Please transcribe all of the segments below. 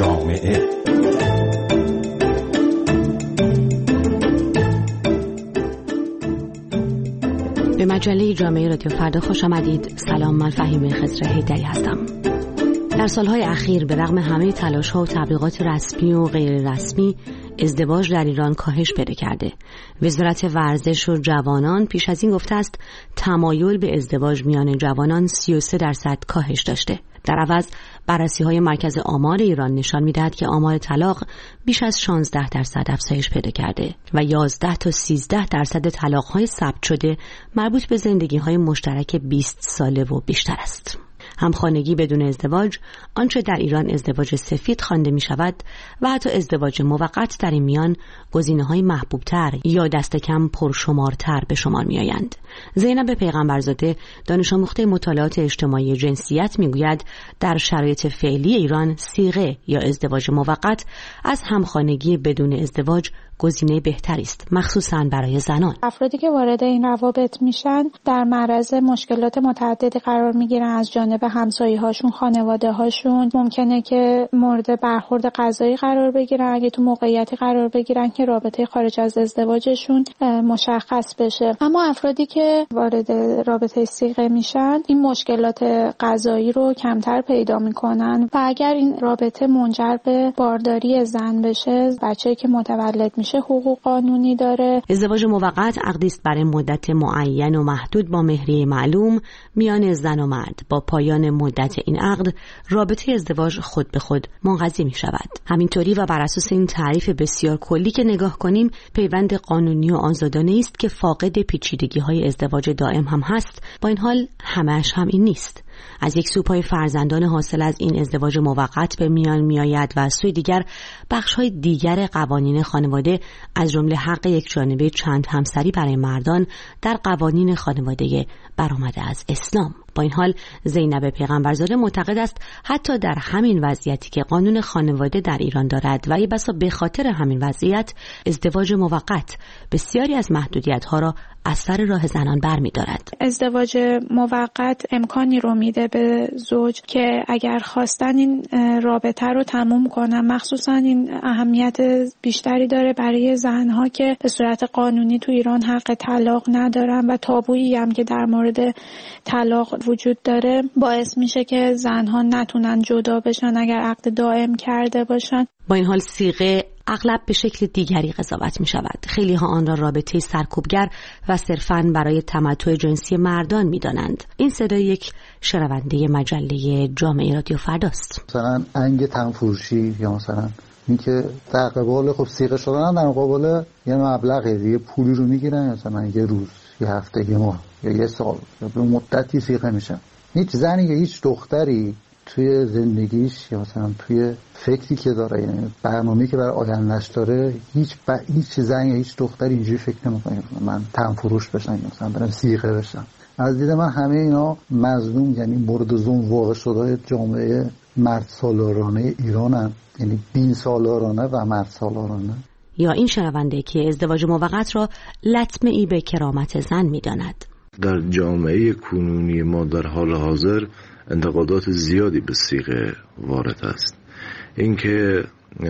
جامعه. به مجله جامعه رادیو فردا خوش آمدید. سلام، من فهیمه خضر حیدری هستم. در سالهای اخیر به رغم همه تلاش‌ها و تبلیغات رسمی و غیر رسمی، ازدواج در ایران کاهش پیدا کرده. وزارت ورزش و جوانان پیش از این گفته است تمایل به ازدواج میان جوانان 33% کاهش داشته. در عوض بررسی‌های مرکز آمار ایران نشان می‌دهد که آمار طلاق بیش از 16% افزایش پیدا کرده و 11 تا 13% طلاق‌های ثبت شده مربوط به زندگی‌های مشترک 20 ساله و بیشتر است. همخانگی بدون ازدواج، آنچه در ایران ازدواج سفید خوانده می شود و حتی ازدواج موقت در این میان گزینه‌های محبوب‌تر یا دست کم پرشمارتر به شمار می آیند. زینب پیغمبرزاده، دانش آموخته مطالعات اجتماعی جنسیت می گوید در شرایط فعلی ایران صیغه یا ازدواج موقت از همخانگی بدون ازدواج گزینه بهتری است، مخصوصاً برای زنان. افرادی که وارد این روابط میشن در معرض مشکلات متعددی قرار میگیرن از جانب همسایه‌هاشون، خانواده‌هاشون. ممکنه که مورد برخورد قضایی قرار بگیرن اگه تو موقعیتی قرار بگیرن که رابطه خارج از ازدواجشون مشخص بشه. اما افرادی که وارد رابطه صیغه میشن این مشکلات قضایی رو کمتر پیدا میکنن و اگر این رابطه منجر به بارداری زن بشه، بچه‌ای که متولد میشه حقوق قانونی داره. ازدواج موقت عقدی است برای مدت معین و محدود با مهریه معلوم میان زن و مرد. با پایان مدت این عقد، رابطه ازدواج خود به خود منقضی می شود. همینطوری و بر اساس این تعریف بسیار کلی که نگاه کنیم، پیوند قانونی و آزادانه است که فاقد پیچیدگی‌های ازدواج دائم هم هست. با این حال همه‌اش هم این نیست. از یک سو پای فرزندان حاصل از این ازدواج موقت به میان میآید و از سوی دیگر بخش‌های دیگر قوانین خانواده از جمله حق یک جانبه چند همسری برای مردان در قوانین خانواده برآمده از اسلام. با این حال زینب پیغمبرزاده معتقد است حتی در همین وضعیتی که قانون خانواده در ایران دارد و ای بسا به خاطر همین وضعیت ازدواج موقت بسیاری از محدودیت‌ها را از سر راه زنان برمی‌دارد. ازدواج موقت امکانی رو میده به زوج که اگر خواستن این رابطه رو تموم کنن، مخصوصا این اهمیت بیشتری داره برای زنها که به صورت قانونی تو ایران حق طلاق ندارن و تابویی هم که در مورد طلاق وجود داره باعث میشه که زنها نتونن جدا بشن اگر عقد دائم کرده باشن. با این حال صیغه اغلب به شکل دیگری قضاوت می شود. خیلی ها آن را رابطه سرکوبگر و صرفاً برای تمتع جنسی مردان می دانند. این صدای یک شنونده مجله جامعه رادیو فرداست. مثلا انگ تنفروشی یا مثلا اینکه در قبال خب صیغه شدن در مقابل یه مبلغی دیگه پولی رو میگیرن، مثلا یه روز، یه هفته، یه ماه یا یه سال یا به مدتی صیغه میشن. هیچ زنی یا هیچ دختری توی زندگیش یا مثلا توی فکری که داره، یعنی برنامه‌ای که برای آینده‌اش داره، هیچ زنی یا هیچ دختری اینجوری فکر نمی‌کنه من تنفروش بشم یا مثلا برم صیغه بشم. از دید من همه اینا مظلوم، یعنی مورد ظلم واقع شده جامعه مرد سالارانه ایرانن، یعنی بین سالارانه و مرد سالارانه. یا این شنونده که ازدواج موقت را لطمه‌ای به کرامت زن می‌داند. در جامعه کنونی ما در حال حاضر انتقادات زیادی به صیغه وارد است. اینکه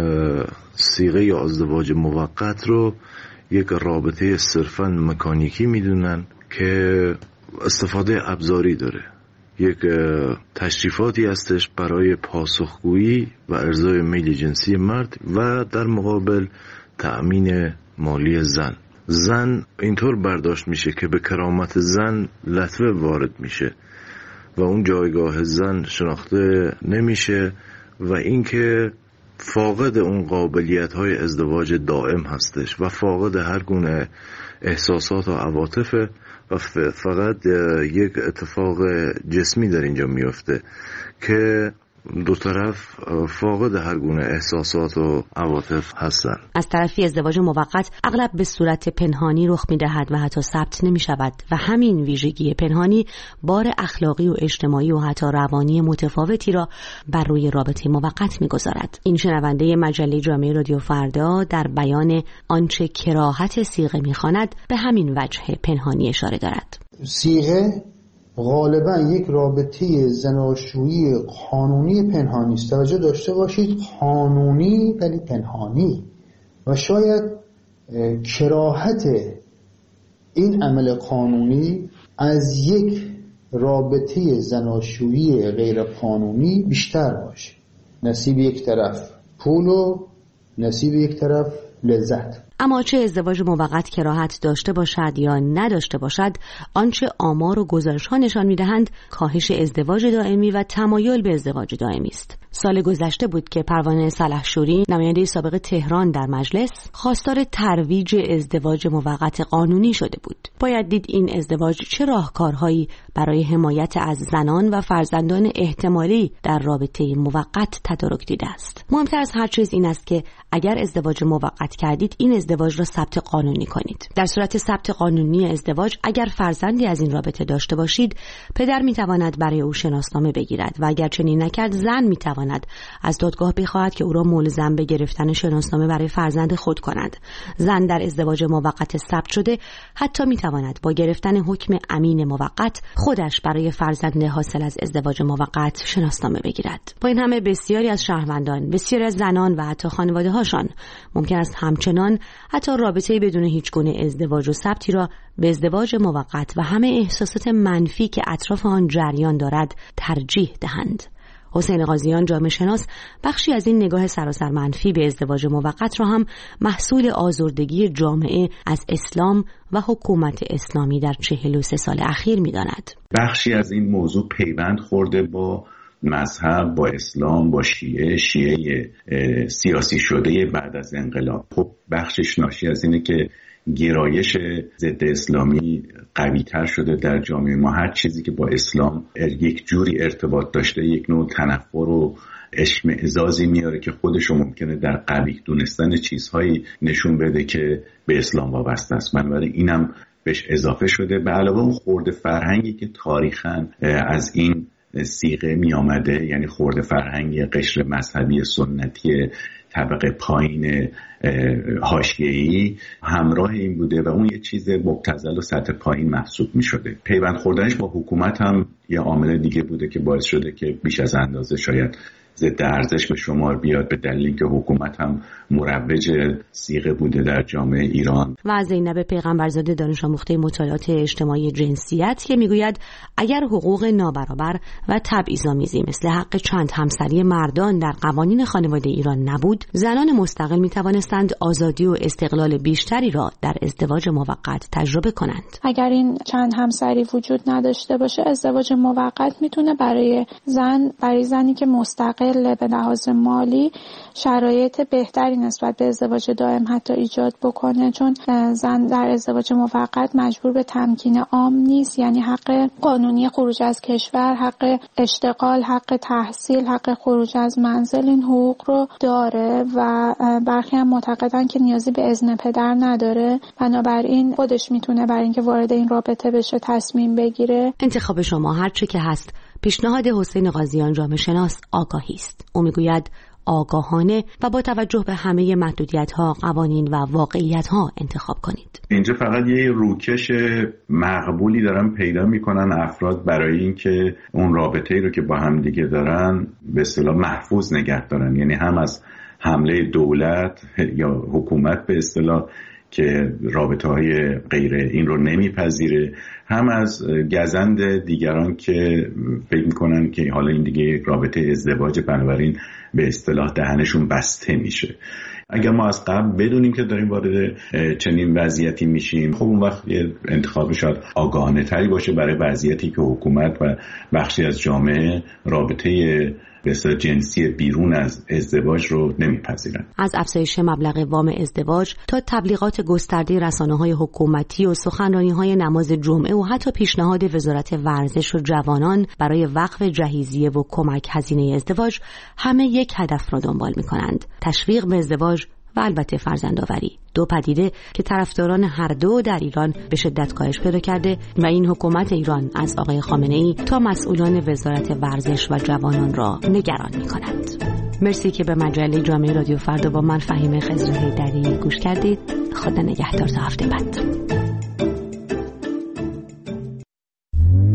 صیغه یا ازدواج موقت رو یک رابطه صرفاً مکانیکی میدونن که استفاده ابزاری داره، یک تشریفاتی هستش برای پاسخگویی و ارضای میل جنسی مرد و در مقابل تأمین مالی زن اینطور برداشت میشه که به کرامت زن لطمه وارد میشه و اون جایگاه زن شناخته نمیشه و اینکه فاقد اون قابلیت‌های ازدواج دائم هستش و فاقد هر گونه احساسات و عواطف و فقط یک اتفاق جسمی در اینجا میفته که دو طرف فاقد هر گونه احساسات و عواطف هستن. از طرفی ازدواج موقت اغلب به صورت پنهانی رخ می‌دهد و حتی ثبت نمی‌شود و همین ویژگی پنهانی بار اخلاقی و اجتماعی و حتی روانی متفاوتی را بر روی رابطه موقت می‌گذارد. این شنونده مجله جامعه رادیو فردا در بیان آنچه کراهت صیغه می‌خواند به همین وجه پنهانی اشاره دارد. صیغه غالبا یک رابطه زناشویی قانونی پنهانی است. توجه داشته باشید، قانونی ولی پنهانی. و شاید کراهت این عمل قانونی از یک رابطه زناشویی غیر قانونی بیشتر باشه. نصیب یک طرف پول و نصیب یک طرف لذت. اما چه ازدواج موقت کراهت داشته باشد یا نداشته باشد، آنچه آمار و گزارش‌ها نشان می‌دهند کاهش ازدواج دائمی و تمایل به ازدواج دائمی است. سال گذشته بود که پروانه سلحشوری، نماینده سابق تهران در مجلس، خواستار ترویج ازدواج موقت قانونی شده بود. باید دید این ازدواج چه راهکارهایی برای حمایت از زنان و فرزندان احتمالی در رابطه موقت تدارک دیده است. مهمتر از هر چیز این است که اگر ازدواج موقت کردید، این ازدواج را ثبت قانونی کنید. در صورت ثبت قانونی ازدواج، اگر فرزندی از این رابطه داشته باشید، پدر میتواند برای او شناسنامه بگیرد و اگر چنین نکرد، زن میتواند از دادگاه بخواهد که او را ملزم به گرفتن شناسنامه برای فرزند خود کند. زن در ازدواج موقت ثبت شده حتی میتواند با گرفتن حکم امین موقت خودش برای فرزند حاصل از ازدواج موقت شناسنامه بگیرد. با این همه بسیاری از شهروندان، بسیاری از زنان و حتی خانواده‌هاشان ممکن است همچنان حتی رابطه‌ای بدون هیچ گونه ازدواج و ثبتی را به ازدواج موقت و همه احساسات منفی که اطراف آن جریان دارد ترجیح دهند. حسین قاضیان، جامعه شناس، بخشی از این نگاه سراسر منفی به ازدواج موقت را هم محصول آزردگی جامعه از اسلام و حکومت اسلامی در 43 سال اخیر می‌داند. بخشی از این موضوع پیوند خورده با مذهب، با اسلام، با شیعه سیاسی شده بعد از انقلاب. خب بخشش ناشی از اینه که گرایش ضد اسلامی قوی تر شده در جامعه ما. هر چیزی که با اسلام یک جوری ارتباط داشته یک نوع تنفر و اشمئزازی میاره که خودشو ممکنه در قبیح دونستن چیزهایی نشون بده که به اسلام وابسته است. بنابراین اینم بهش اضافه شده، به علاوه اون خورده فرهنگی که تاریخاً از این صیغه می آمده، یعنی خورده فرهنگی قشر مذهبی سنتی طبقه پایین حاشیه‌ای همراه این بوده و اون یه چیز مبتذل و سطح پایین محسوب می شده. پیوند خوردنش با حکومت هم یه عامل دیگه بوده که باعث شده که بیش از اندازه شاید ضد ارزش به شمار بیاد، به دلیل که حکومت هم مروج صیغه بوده در جامعه ایران. و زینب پیغمبرزاده، دانش آموخته مطالعات اجتماعی جنسیت، که میگوید اگر حقوق نابرابر و تبعیض‌آمیزی مثل حق چند همسری مردان در قوانین خانواده ایران نبود، زنان مستقل میتوانستند آزادی و استقلال بیشتری را در ازدواج موقت تجربه کنند. اگر این چند همسری وجود نداشته باشه، ازدواج موقت میتونه برای زنی که مستقل به لحاظ مالی شرایط بهتری نسبت به ازدواج دائم حتی ایجاد بکنه، چون زن در ازدواج موقت مجبور به تمکین عام نیست، یعنی حق قانونی خروج از کشور، حق اشتغال، حق تحصیل، حق خروج از منزل، این حقوق رو داره و برخی هم معتقدن که نیازی به اذن پدر نداره، بنابراین خودش میتونه برای اینکه وارد این رابطه بشه تصمیم بگیره. انتخاب شما هر چه که هست، پیشنهاد حسین قاضیان، جامعه شناس، آگاهی است. او میگوید آگاهانه و با توجه به همه محدودیت‌ها، قوانین و واقعیت‌ها انتخاب کنید. اینجا فقط یه روکش مقبولی دارن پیدا میکنن افراد برای اینکه اون رابطه‌ای رو که با هم دیگه دارن به اصطلاح محفوظ نگه دارن، یعنی هم از حمله دولت یا حکومت به اصطلاح که رابطه‌های غیر این رو نمیپذیره، هم از گزند دیگران که فکر میکنن که حالا این دیگه یک رابطه ازدواج، بنابراین به اصطلاح دهنشون بسته میشه. اگر ما از قبل بدونیم که داریم وارد چنین وضعیتی میشیم، خب اون وقت یه انتخاب شاید آگاهانه تری باشه برای وضعیتی که حکومت و بخشی از جامعه رابطه به اصطلاح جنسی بیرون از ازدواج رو نمیپذیرن. از افزایش مبلغ وام ازدواج تا تبلیغات گسترده رسانه‌های حکومتی و سخنرانی‌های نماز جمعه و حتی پیشنهاد وزارت ورزش و جوانان برای وقف جهیزیه و کمک هزینه ازدواج، همه یک هدف را دنبال می‌کنند: تشویق به ازدواج و البته فرزندآوری، دو پدیده که طرفداران هر دو در ایران به شدت کاهش پیدا کرده و این حکومت ایران از آقای خامنه‌ای تا مسئولان وزارت ورزش و جوانان را نگران می‌کند. مرسی که به مجله جامعه رادیو فردا با من فهیمه خضر حیدری گوش کردید. خدا نگهدار تا هفته بعد.